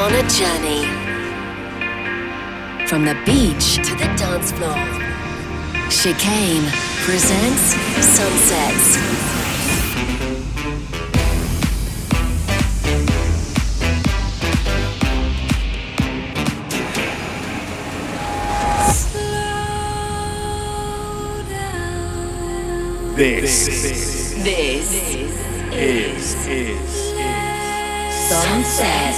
on a journey. From the beach to the dance floor. Chicane presents Sunsets. This is Sunset.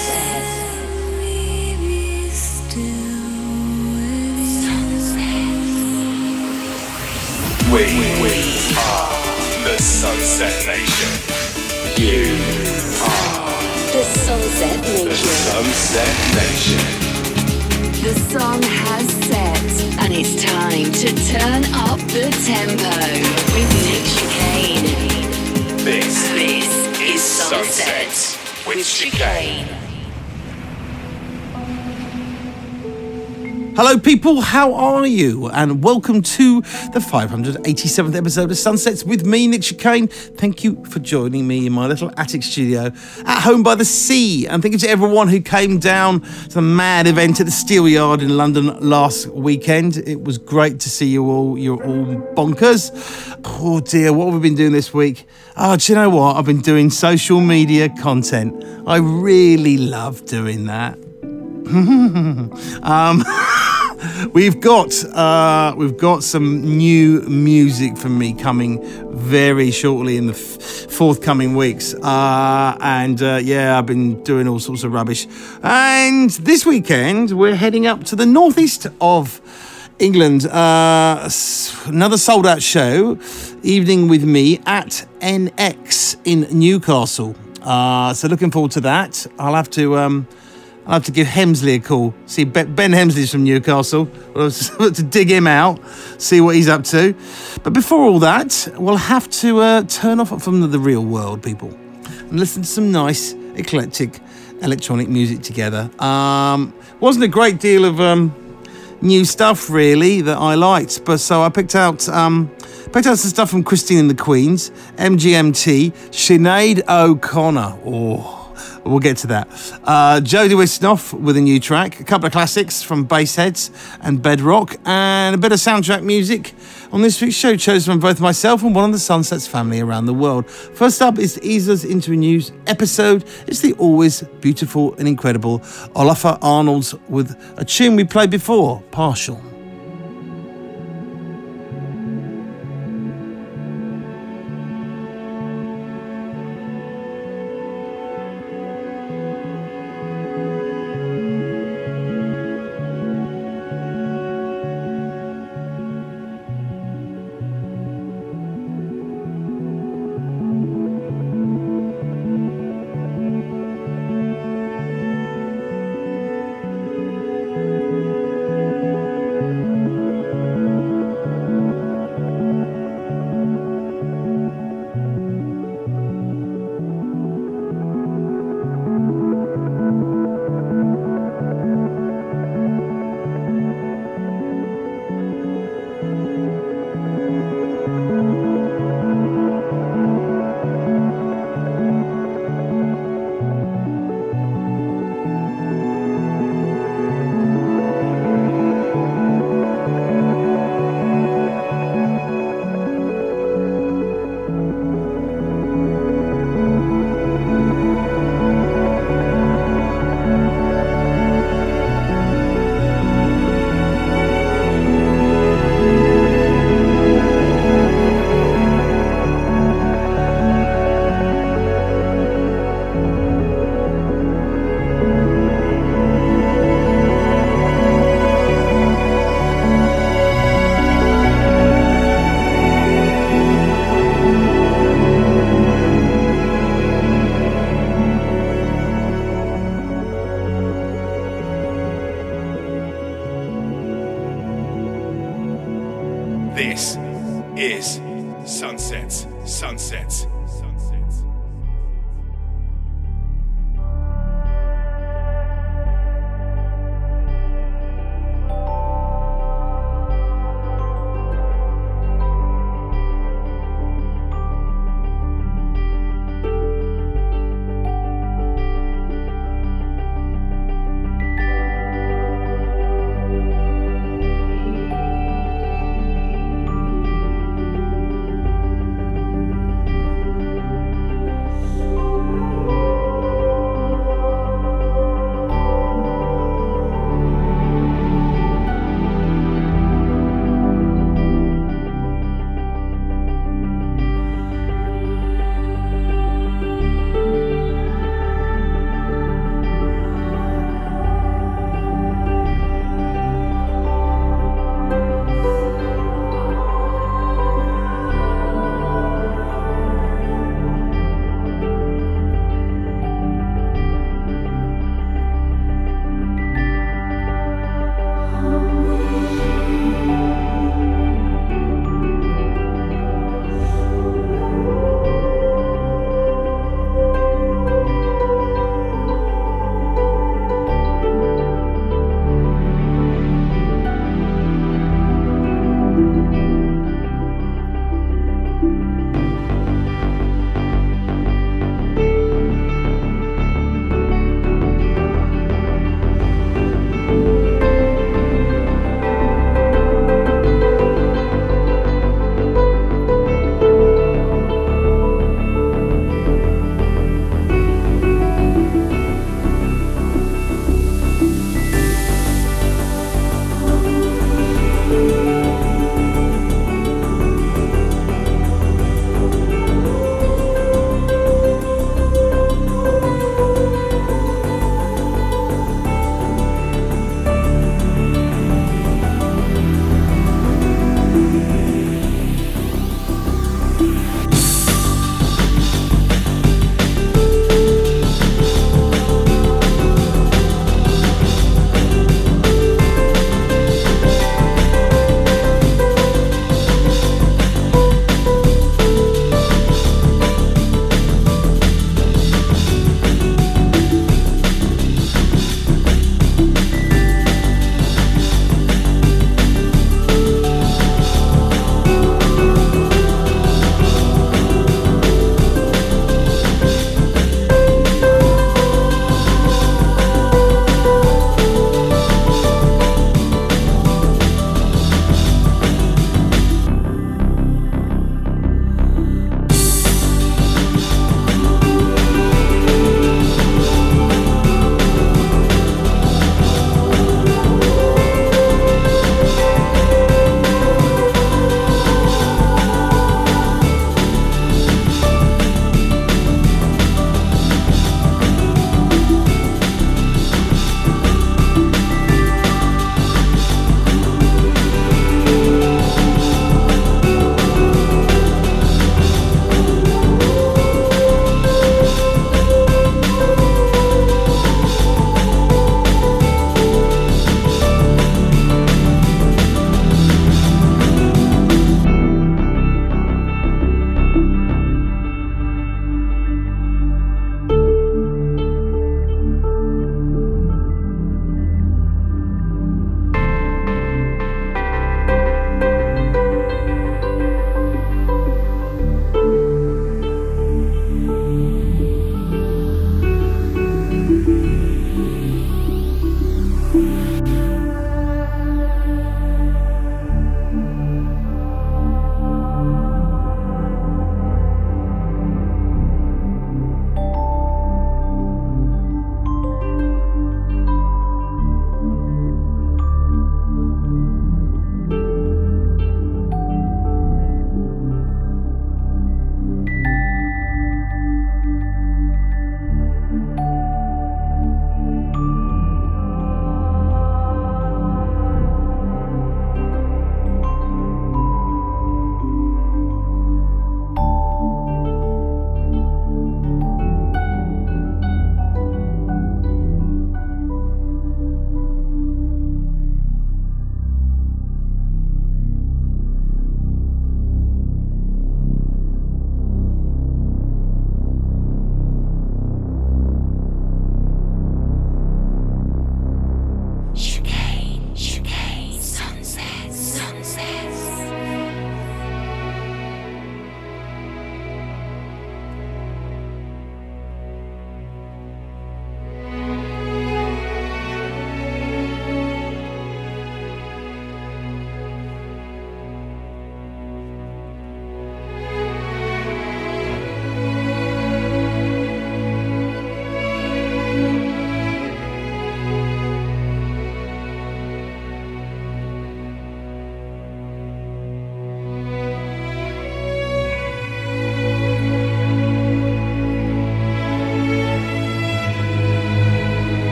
We are the Sunset Nation. You are The Sunset the Nation. Sunset Nation. The sun has set, and it's time to turn up the tempo with Nick Chicane. This is Sunset with Chicane. Hello people, how are you? And welcome to the 587th episode of Sunsets with me, Nick Chicane. Thank you for joining me in my little attic studio at home by the sea. And thank you to everyone who came down to the mad event at the Steelyard in London last weekend. It was great to see you all. You're all bonkers. Oh dear, what have we been doing this week? Oh, do you know what? I've been doing social media content. I really love doing that. We've got some new music from me coming very shortly in the forthcoming weeks, I've been doing all sorts of rubbish. And this weekend we're heading up to the northeast of England, another sold-out show, Evening with Me at NX in Newcastle. So looking forward to that. I'll have to give Hemsley a call. See, Ben Hemsley's from Newcastle. We'll have to dig him out, see what he's up to. But before all that, we'll have to turn off from the real world, people, and listen to some nice, eclectic electronic music together. Wasn't a great deal of new stuff, really, that I liked. But so I picked out some stuff from Christine and the Queens, MGMT, Sinead O'Connor. Oh, we'll get to that. Jodie Wisnoff with a new track, a couple of classics from Bassheads and Bedrock, and a bit of soundtrack music on this week's show, chosen from both myself and one of the Sunsets family around the world. First up is to ease us into a new episode. It's the always beautiful and incredible Olafur Arnalds with a tune we played before, Partial. This is Sunsets.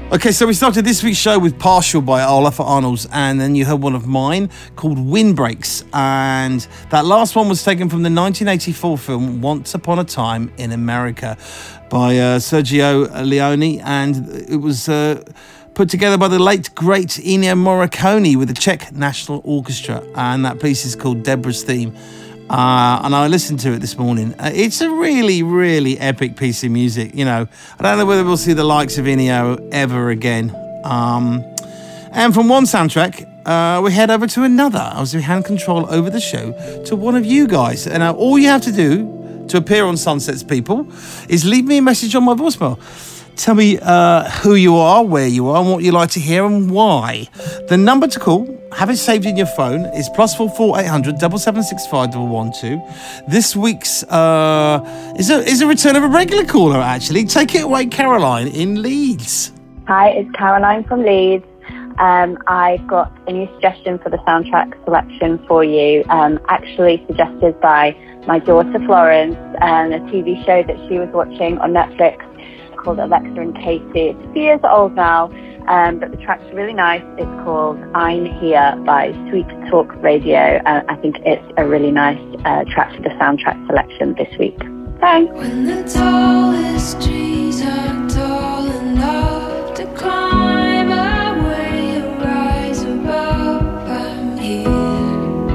Okay, so we started this week's show with Partial by Olafur Arnalds, and then you heard one of mine called Windbreaks, and that last one was taken from the 1984 film Once Upon a Time in America by Sergio Leone, and it was put together by the late great Ennio Morricone with the Czech National Orchestra, and that piece is called Deborah's Theme. And I listened to it this morning. It's a really, really epic piece of music. You know, I don't know whether we'll see the likes of Ennio ever again. And from one soundtrack, we head over to another as we hand control over the show to one of you guys. And all you have to do to appear on Sunsets, people, is leave me a message on my voicemail. Tell me who you are, where you are, and what you like to hear and why. The number to call, have it saved in your phone, is +44 800 7765 112. This week's is a return of a regular caller, actually. Take it away, Caroline in Leeds. Hi, it's Caroline from Leeds. I've got a new suggestion for the soundtrack selection for you, actually suggested by my daughter Florence, and a TV show that she was watching on Netflix called Alexa and Katie. It's a few years old now, but the track's really nice. It's called I'm Here by Sweet Talk Radio. I think it's a really nice track for the soundtrack selection this week. Thanks. When the tallest trees are tall enough to climb away or rise above, I'm here.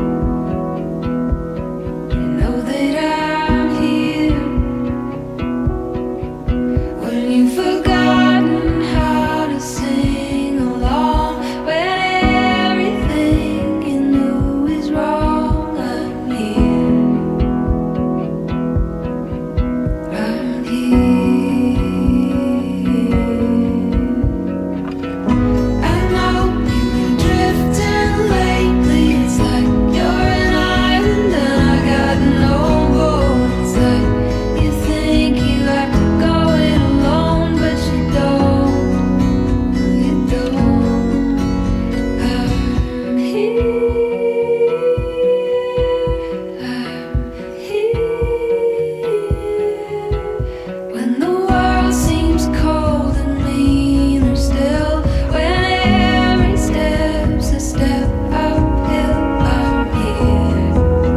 You know that I'm here. When you've forgotten how to sing along, when everything you knew is wrong, I'm here. I'm here. I know you've been drifting lately. It's like you're an island and I got no boat. It's like you think you have to go it alone, but you don't. No, you don't. I'm here. I'm here. When the world seems cold and mean or still, when every step's a step uphill, I'm here.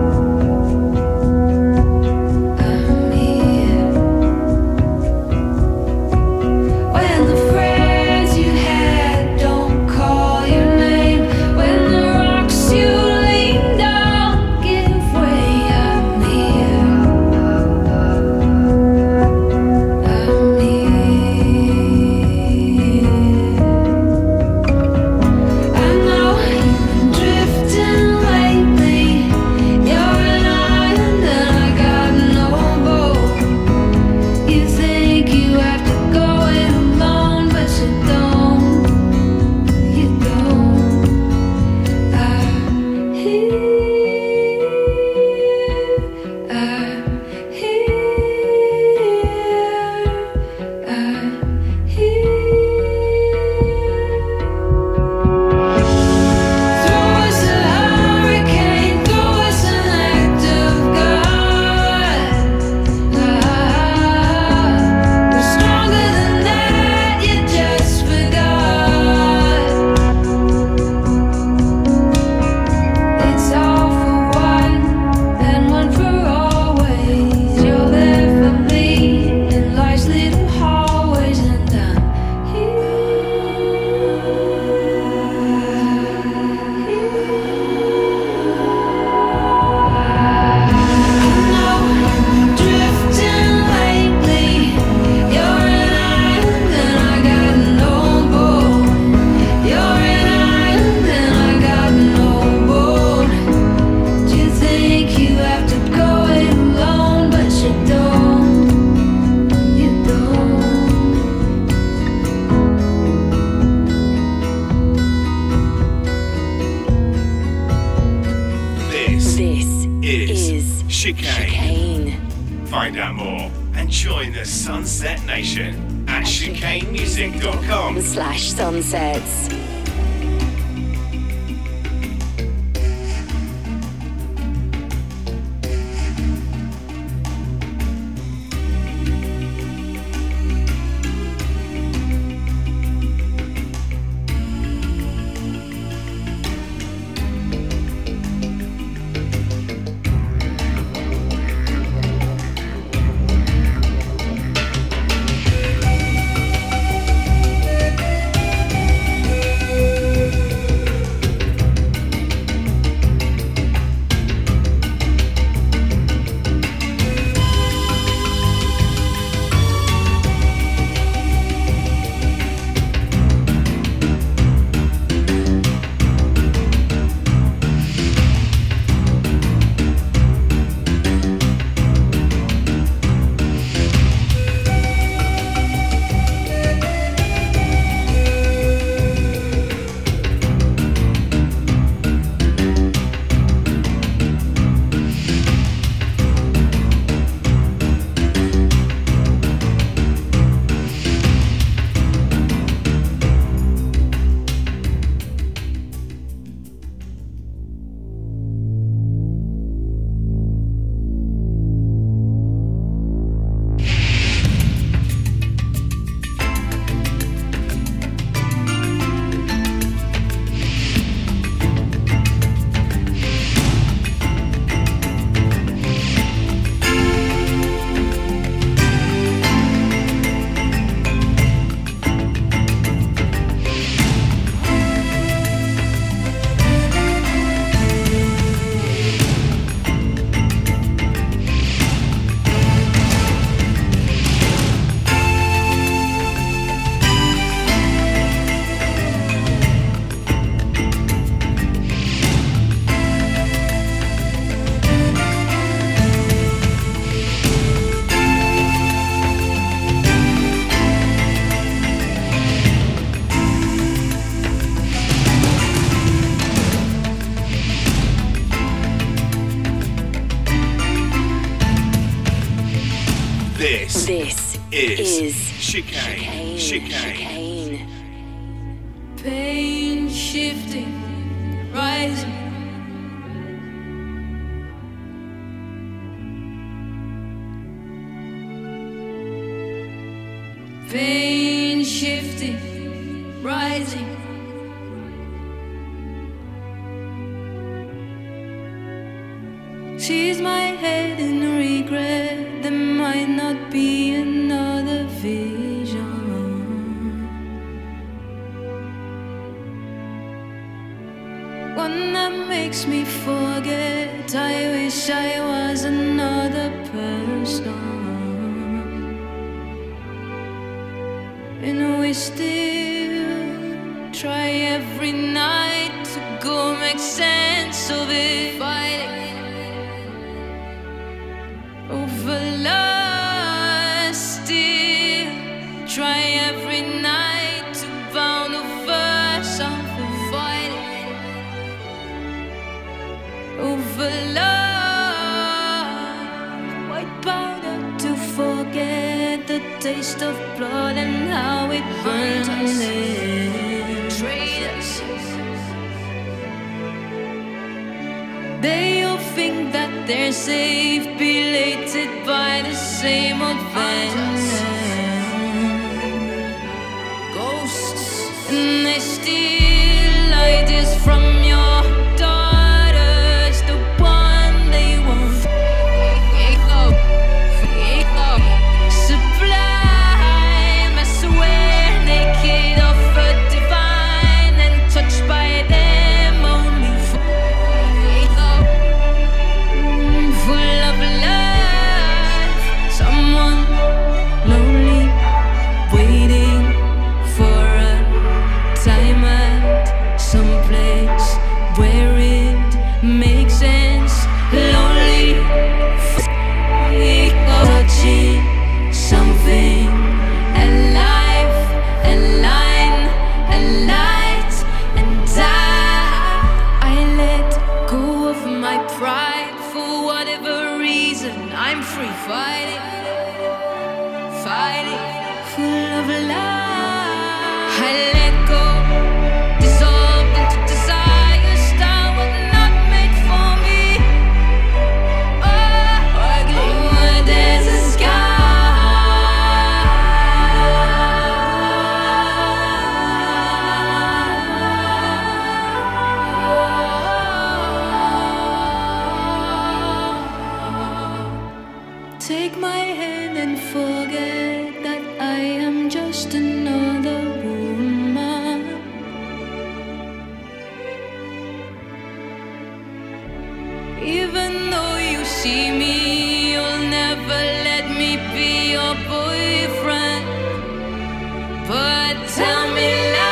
I'm here. When the friends you had don't call your name, when the rocks you leaned on give way, I'm here. I'm here. I know you've been drifting lately. You're an island and I got no boat. You think you have to go it alone, but you don't. You don't. I'm here. I'm here. I'm here. Throw us a hurricane, throw us an act of God. We're stronger than that, you just forgot. It's all for one, and one for always. You're there for me in life's little hallways, and I'm drifting lately. You're an island and I got no boat. You're an island and I got no boat. Do you think you have to go it alone, but you don't. You don't. This This is is Chicane. Chicane. Find out more and join the Sunset Nation at chicanemusic.com. /sunsets. This is Chicane. Chicane. Pain shifting, rising. Pain shifting, rising. Sees my head in regret. There might not be another vision. One that makes me forget. I wish I was another person. And we still try every night to go make sense of it. Fighting over love, still try every night to bound over something. Fighting over love, white powder to forget the taste of blood and how it burns us. Traitors, they all think that they're safe, belated by the same old vengeance. Ghosts, and they steal ideas from your daughters, the one they won't. Sublime, I swear, naked of a divine and touched by them only. Full of love, someone lonely, waiting for a time at some place where it makes sense. Lonely, touching something alive, a line, a light, and I let go of my pride for whatever reason. I'm free, fighting, fighting, full of love. I let go, dissolved into desires that were not made for me. Oh, ugly, there's a take my hand and forget that I am just another woman. Even though you see me, you'll never let me be your boyfriend. But tell me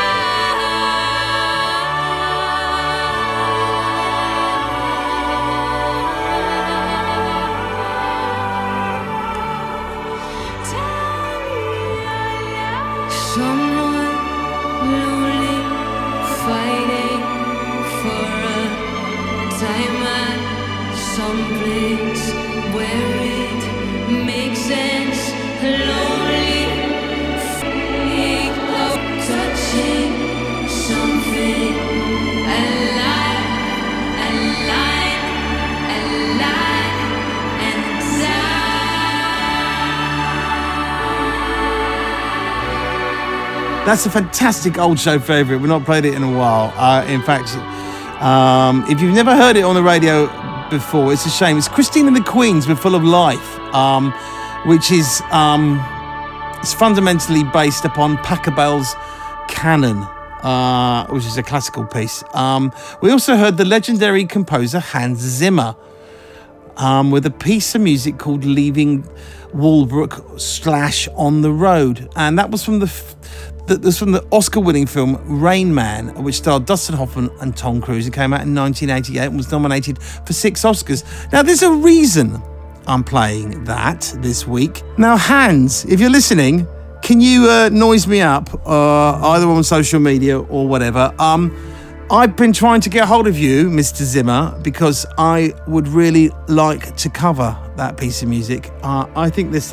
someone lonely, fighting for a time at some place where it makes sense. Lonely, touching something alive, alive, alive, and That's a fantastic old show favourite. We've not played it in a while. In fact, if you've never heard it on the radio before, it's a shame. It's Christine and the Queens with Full of Life, which is it's fundamentally based upon Pachelbel's Canon, which is a classical piece. We also heard the legendary composer Hans Zimmer with a piece of music called Leaving Walbrook / On the Road, and that was from the Oscar-winning film Rain Man, which starred Dustin Hoffman and Tom Cruise. It came out in 1988 and was nominated for 6 Oscars. Now, there's a reason I'm playing that this week. Now, Hans, if you're listening, can you noise me up, either on social media or whatever? I've been trying to get hold of you, Mr. Zimmer, because I would really like to cover that piece of music. I think there's something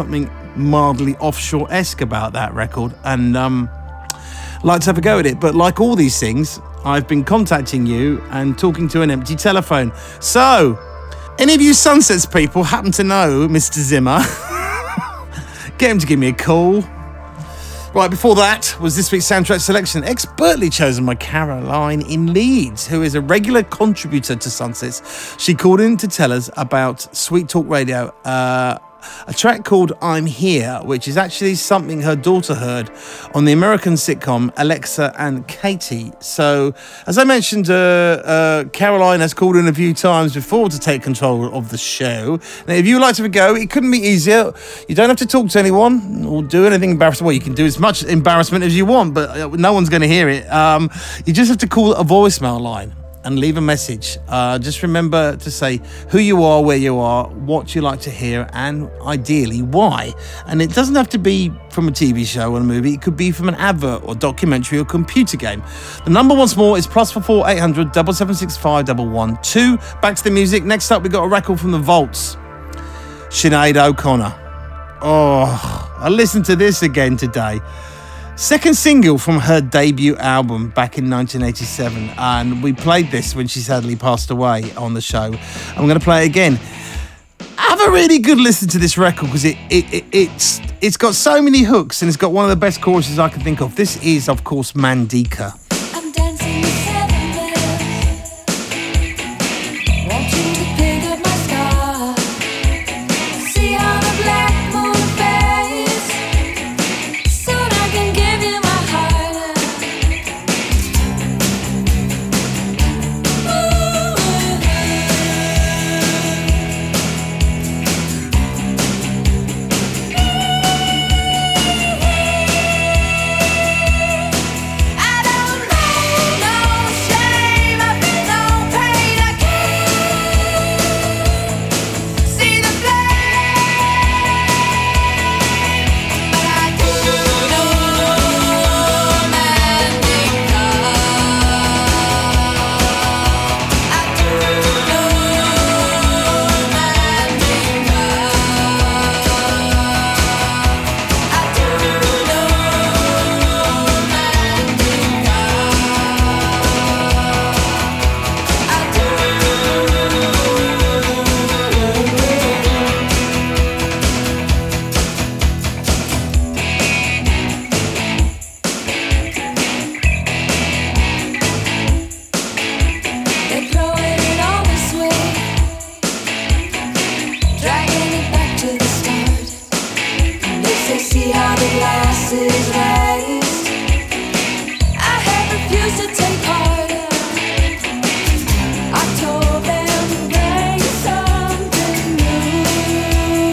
mildly offshore-esque about that record, and like to have a go at it. But like all these things, I've been contacting you and talking to an empty telephone. So, any of you Sunsets people happen to know Mr. Zimmer? Get him to give me a call. Right, before that was this week's soundtrack selection, expertly chosen by Caroline in Leeds, who is a regular contributor to Sunsets. She called in to tell us about Sweet Talk Radio, a track called I'm Here, which is actually something her daughter heard on the American sitcom Alexa and Katie. So, as I mentioned, Caroline has called in a few times before to take control of the show. Now, if you would like to have a go, it couldn't be easier. You don't have to talk to anyone or do anything embarrassing. Well, you can do as much embarrassment as you want, but no one's going to hear it. You just have to call a voicemail line and leave a message. Just remember to say who you are, where you are, what you like to hear, and ideally why. And it doesn't have to be from a TV show or a movie. It could be from an advert or documentary or computer game. The number once more is +44 800 776 112. Back to the music. Next up, we got a record from the Vaults. Sinead O'Connor. Oh, I listened to this again today. Second single from her debut album back in 1987, and we played this when she sadly passed away on the show. I'm going to play it again. Have a really good listen to this record because it's got so many hooks and it's got one of the best choruses I can think of. This is, of course, Mandika. I'm dancing with seven bells. Want you to pick up my scar. See how the black moon fades. Soon I can give you my heart. I don't know no shame. I feel no pain. I can't see the flame, but I do know Mandinka. I do know Mandinka. I do know They're throwing it all this way, dragging it back to the start. They say, see how the glass is raised. I have refused to take part. I told them bring something new.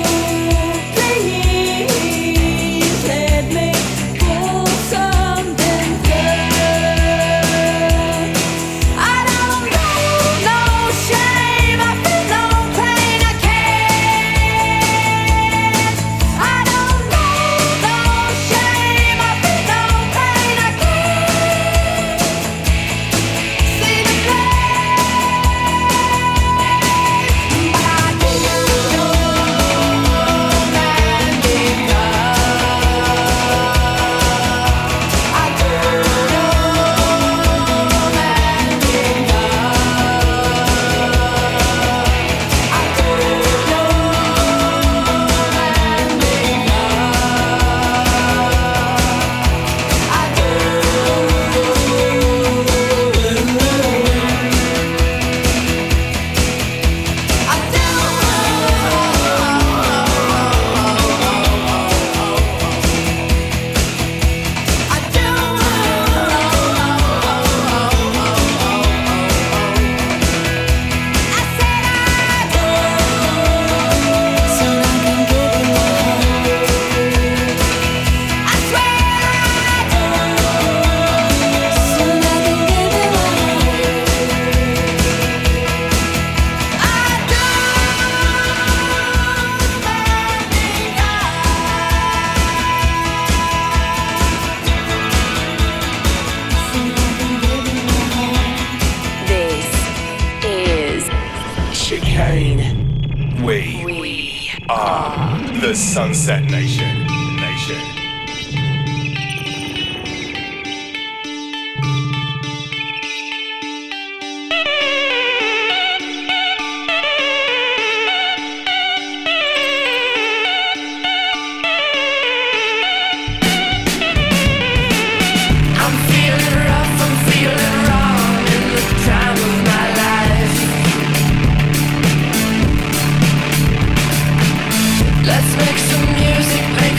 Please let me pull something through. I don't know no shame. I feel no pain. I can't. I don't know no shame. I feel Sunset Nation. Let's make some music, make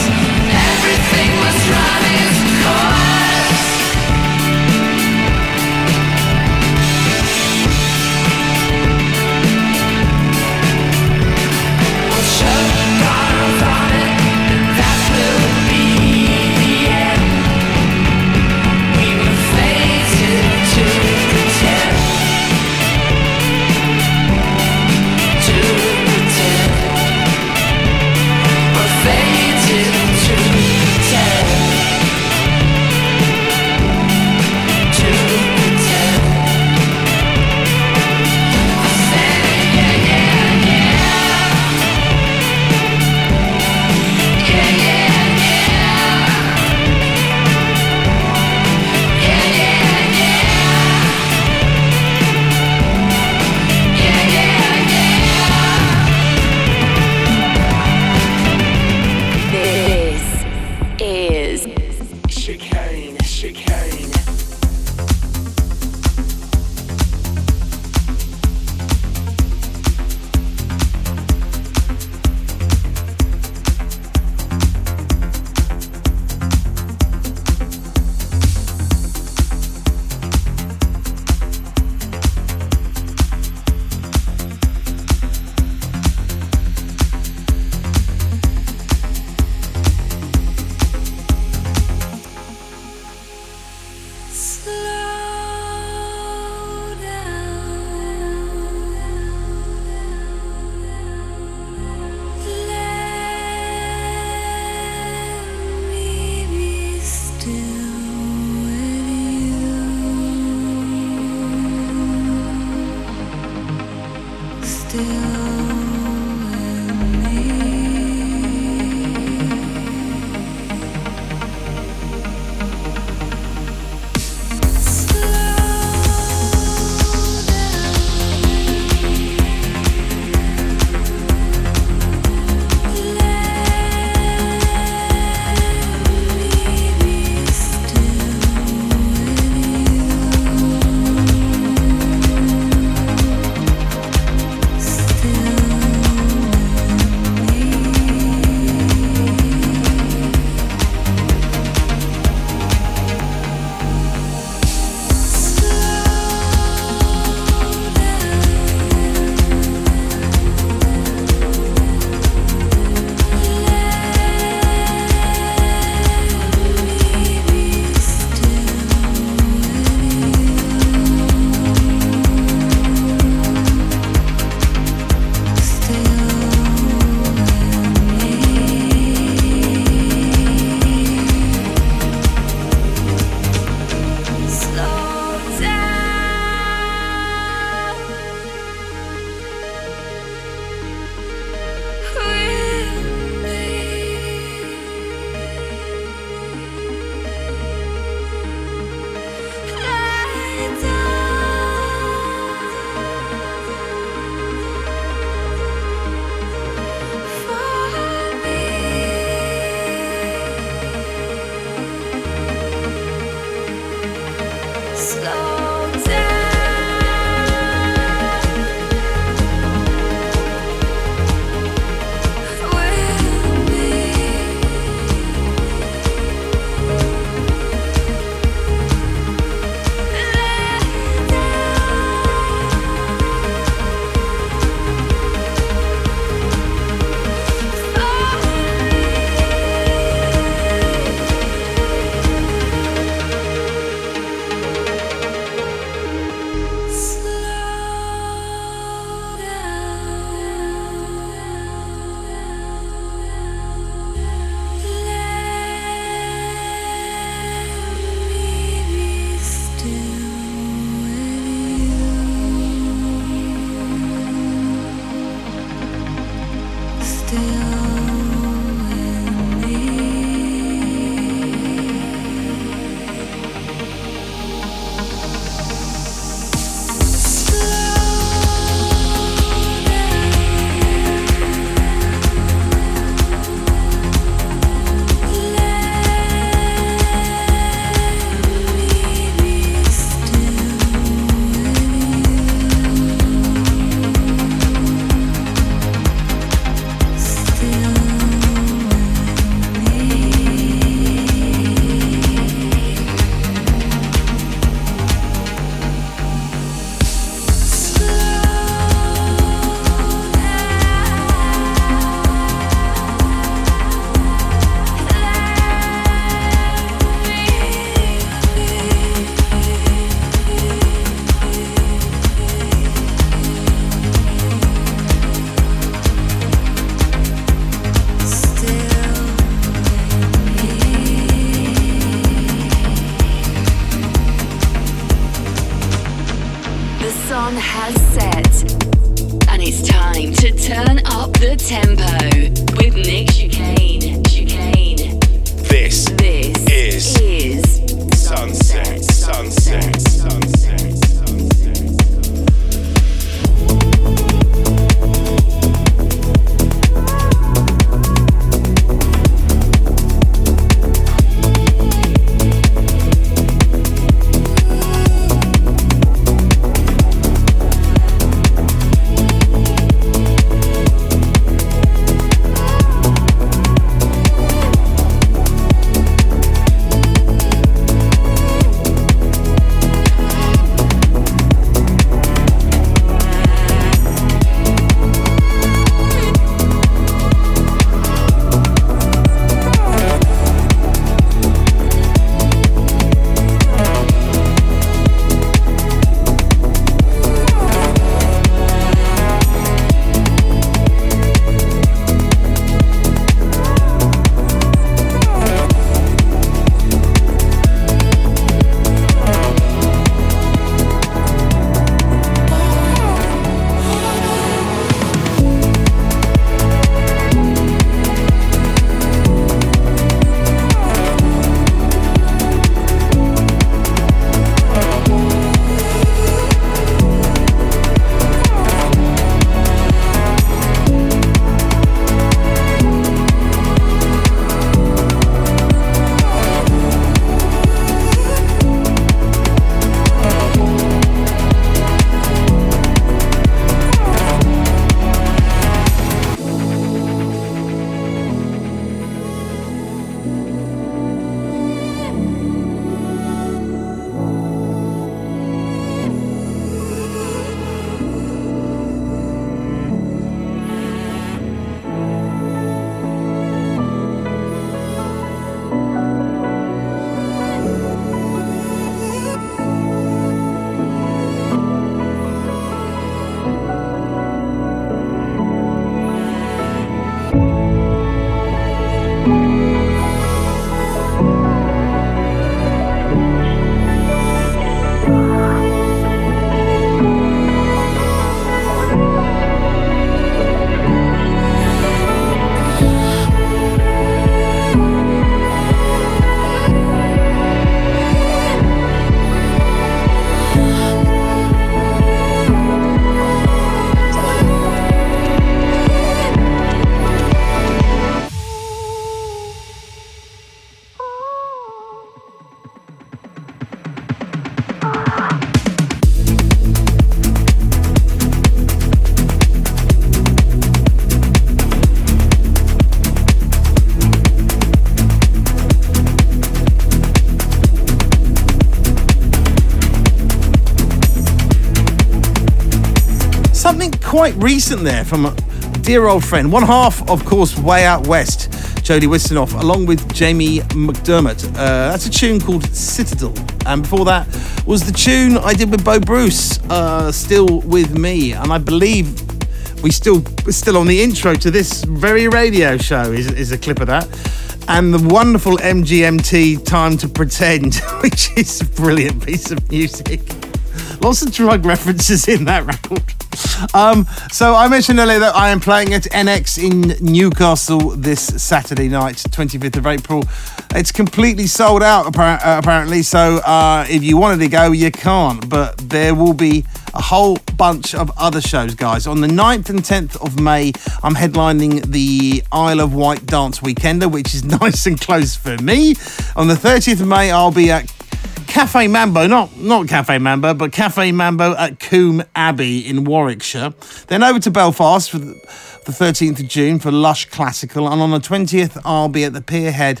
quite recent there from a dear old friend. One half, of course, Way Out West, Jodie Wisternoff, along with Jamie McDermott. That's a tune called Citadel. And before that was the tune I did with Bo Bruce, Still With Me. And I believe we're still on the intro to this very radio show is a clip of that. And the wonderful MGMT Time to Pretend, which is a brilliant piece of music. Lots of drug references in that record. So I mentioned earlier that I am playing at NX in Newcastle this Saturday night, 25th of April. It's completely sold out apparently, so if you wanted to go, you can't. But there will be a whole bunch of other shows, guys. On the 9th and 10th of May, I'm headlining the Isle of Wight Dance Weekender, which is nice and close for me. On the 30th of May, I'll be at Cafe Mambo, not Cafe Mambo, but Cafe Mambo at Coombe Abbey in Warwickshire. Then over to Belfast for the 13th of June for Lush Classical. And on the 20th, I'll be at the Pierhead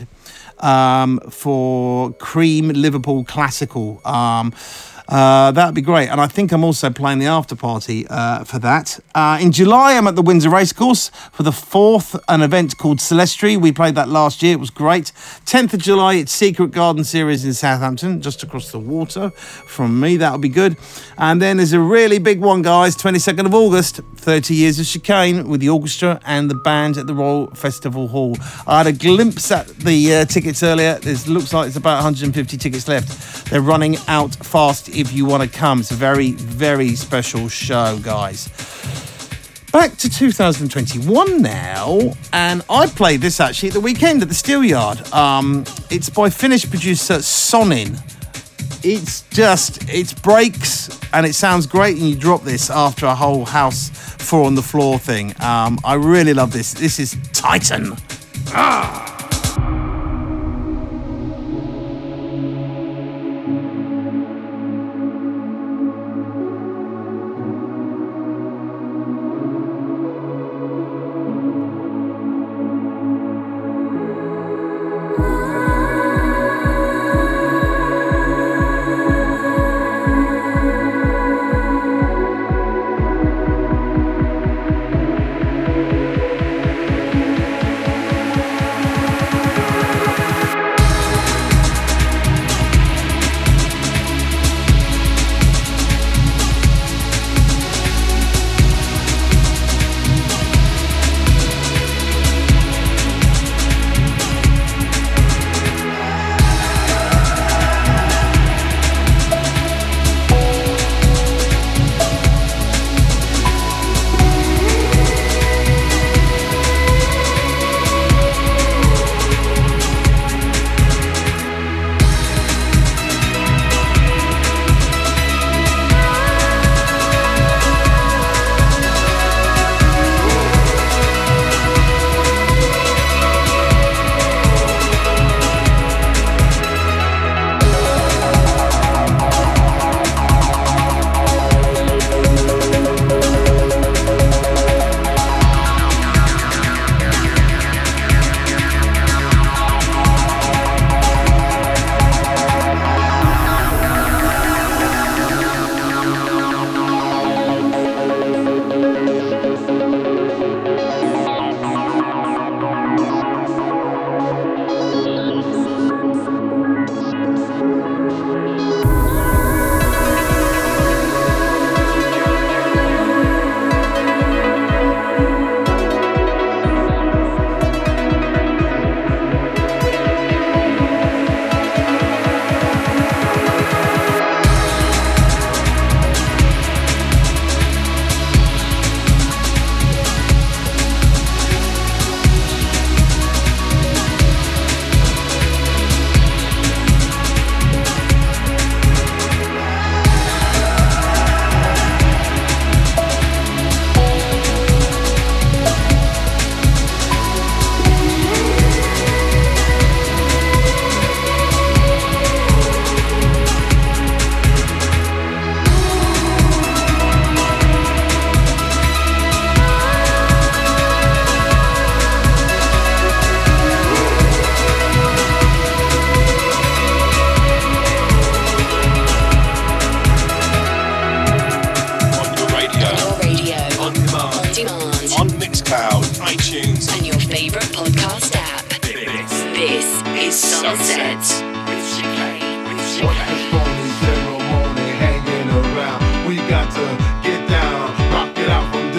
for Cream Liverpool Classical. That'd be great. And I think I'm also playing the after party for that. In July, I'm at the Windsor Racecourse for the 4th, an event called Celestri. We played that last year. It was great. 10th of July, it's Secret Garden Series in Southampton, just across the water from me. That'll be good. And then there's a really big one, guys. 22nd of August, 30 Years of Chicane with the orchestra and the band at the Royal Festival Hall. I had a glimpse at the tickets earlier. It looks like it's about 150 tickets left. They're running out fast if you want to come. It's a very, very special show, guys. Back to 2021 now, and I played this actually at the weekend at the Steelyard. It's by Finnish producer Sonin. It breaks and it sounds great, and you drop this after a whole house 4 on the floor thing. I really love this. This is Titan.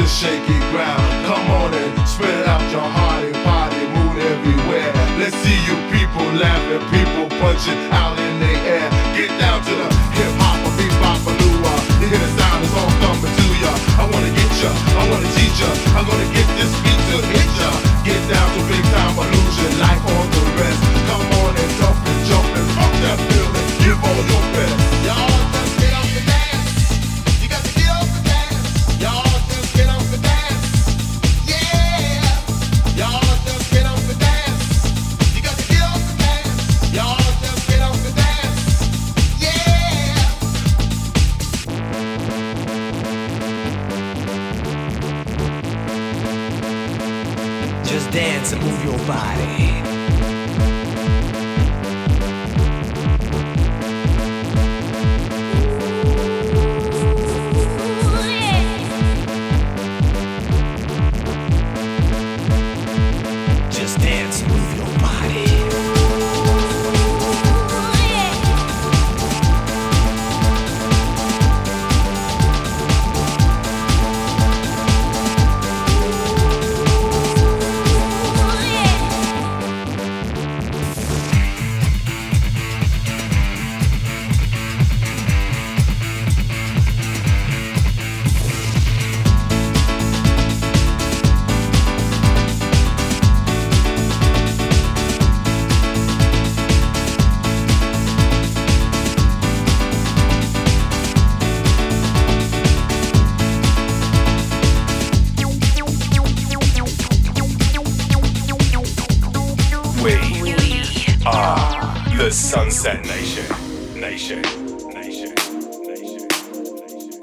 shaky ground. Come on and spread out your heart and party, mood everywhere. Let's see you people laughing, people punching out in the air. Get down to the hip hop, a bebop, a lua. You hear the sound, it's all coming to ya. I wanna get ya, I wanna teach ya. I'm gonna get this beat to hit ya. Get down to big time illusion, like all the rest. Come on and dump and jump and fuck that feeling. Give all your best. Y'all just get up and dance. You got to get up and dance. Y'all just get up and dance. Yeah. Y'all just get up and dance. You got to get up and dance. Y'all just get up and dance. Yeah. Just dance and move your body. Just dance and move your body. We are the Sunset Nation. Nation. Nation. Nation. Nation.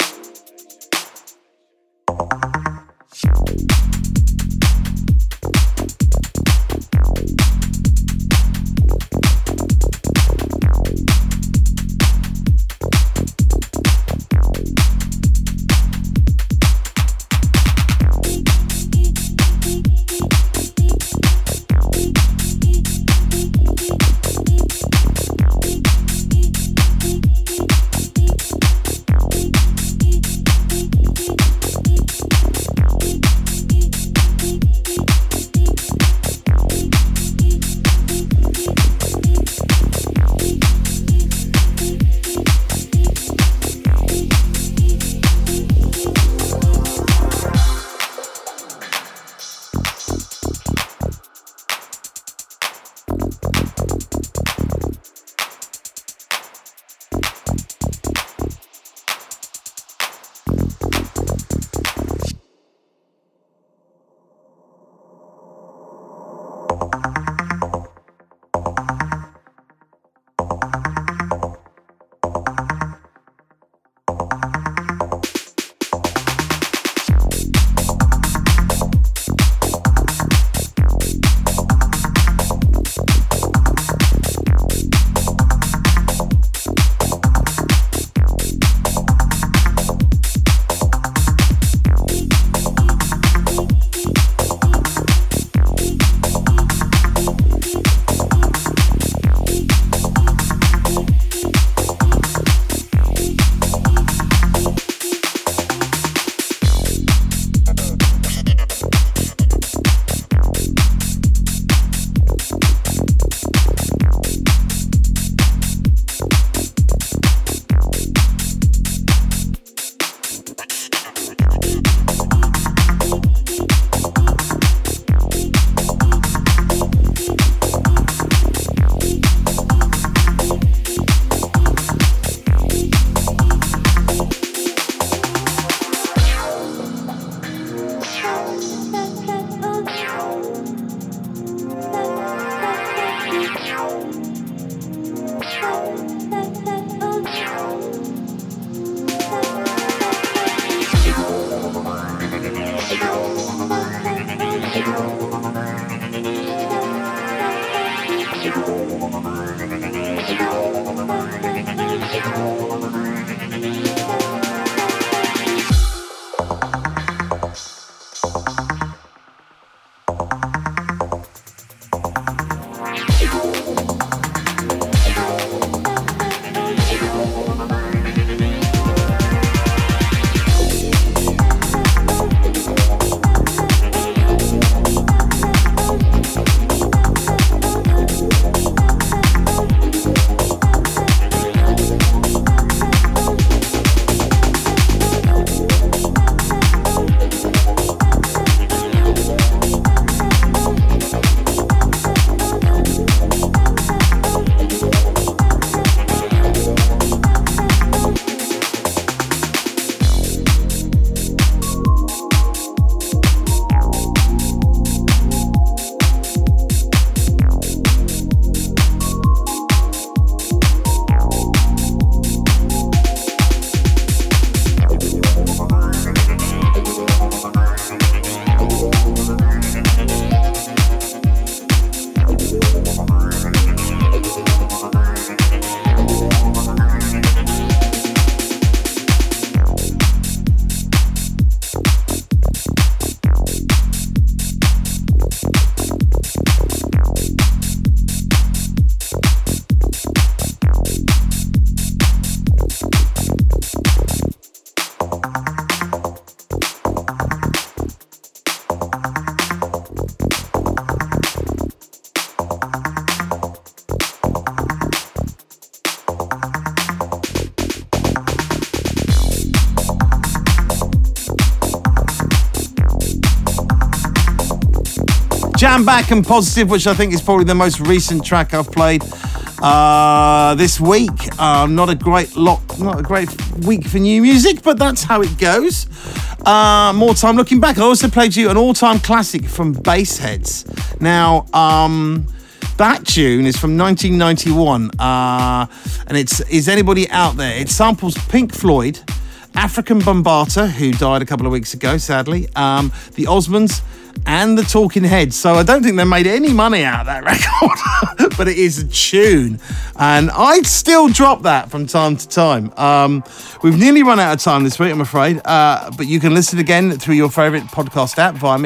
Jam Back and Positive, which I think is probably the most recent track I've played this week. Not a great week for new music, but that's how it goes. More Time Looking Back. I also played you an all-time classic from Bassheads. Now, that tune is from 1991, and it's Is Anybody Out There? It samples Pink Floyd, African Bambaataa, who died a couple of weeks ago, sadly, the Osmonds, and the Talking Heads. So I don't think they made any money out of that record, but it is a tune. And I'd still drop that from time to time. We've nearly run out of time this week, I'm afraid, but you can listen again through your favourite podcast app via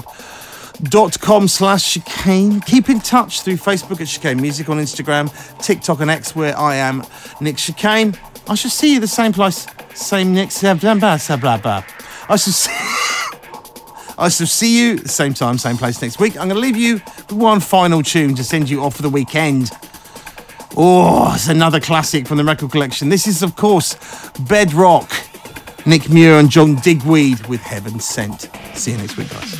mixcloud.com/chicane. Keep in touch through Facebook at Chicane Music, on Instagram, TikTok and X, where I am Nick Chicane. I shall see you the same place, same Nick, blah, blah, blah, blah. I shall see you the same time, same place next week. I'm going to leave you with one final tune to send you off for the weekend. Oh, it's another classic from the record collection. This is, of course, Bedrock. Nick Muir and John Digweed with Heaven Sent. See you next week, guys.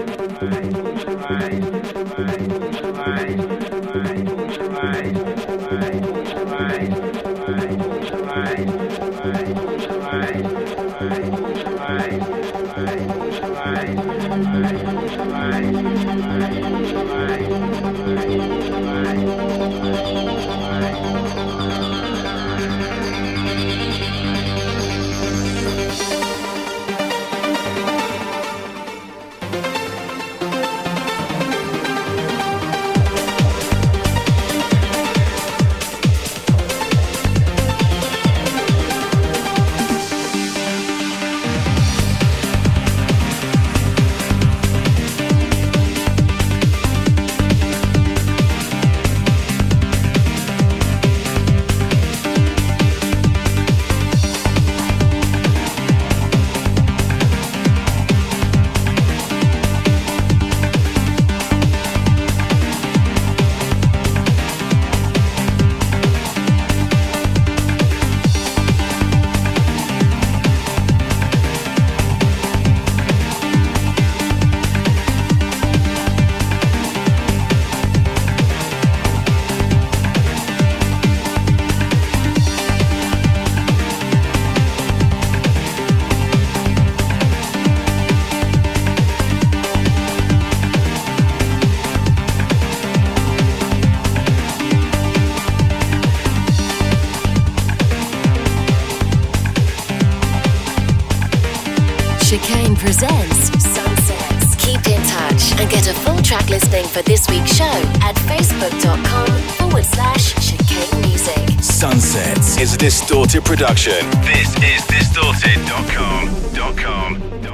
Right. Chicane presents Sunsets. Keep in touch and get a full track listing for this week's show at facebook.com/Chicane Music. Sunsets is a Distorted production. This is distorted.com.